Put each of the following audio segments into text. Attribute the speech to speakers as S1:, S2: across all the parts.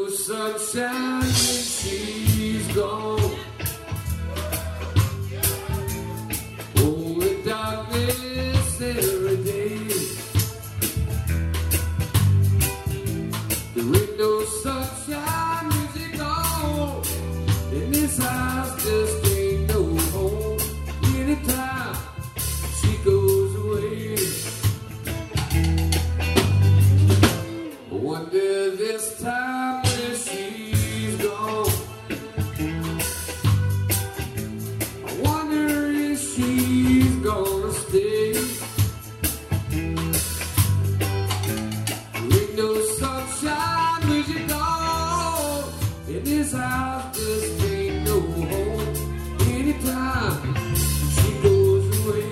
S1: no sunshine when she's gone. Only darkness every day. There ain't no sunshine when she's gone. In this house just ain't no home. Anytime she goes away, I wonder this time when she's gone, I wonder if she's gonna stay. There ain't no sunshine when she's gone. In this house just ain't no home. Anytime she goes away.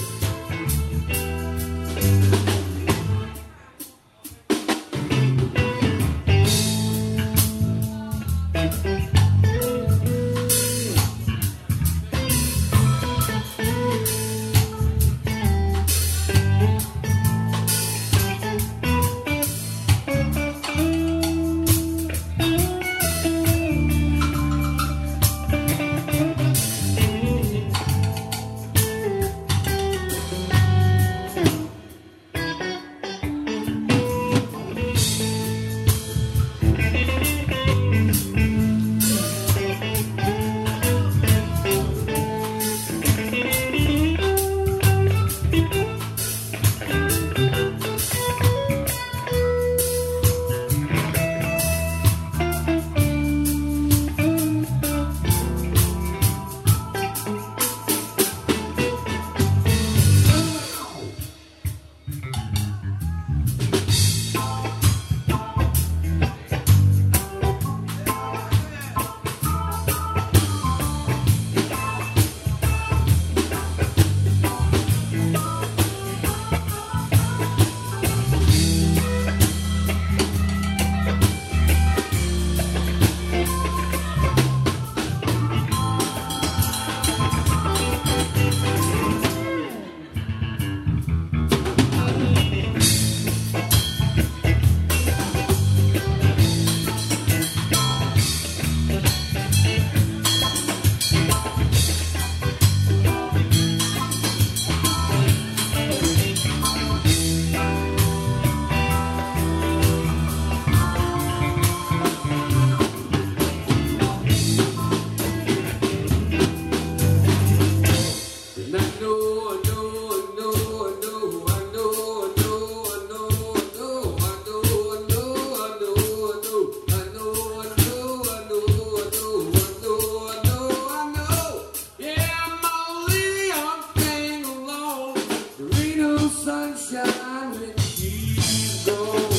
S1: Sunshine when she's gone.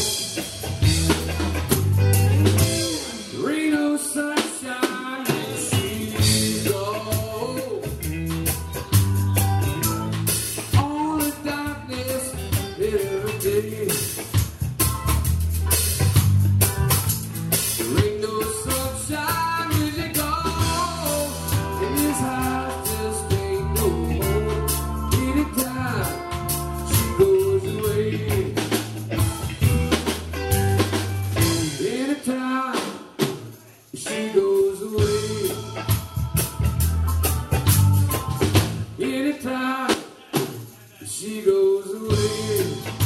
S1: There ain't no sunshine when she's gone. Only darkness every day. There ain't no sunshine when she's gone. In this house just ain't no home. Anytime goes away. Anytime she goes away. Anytime she goes away.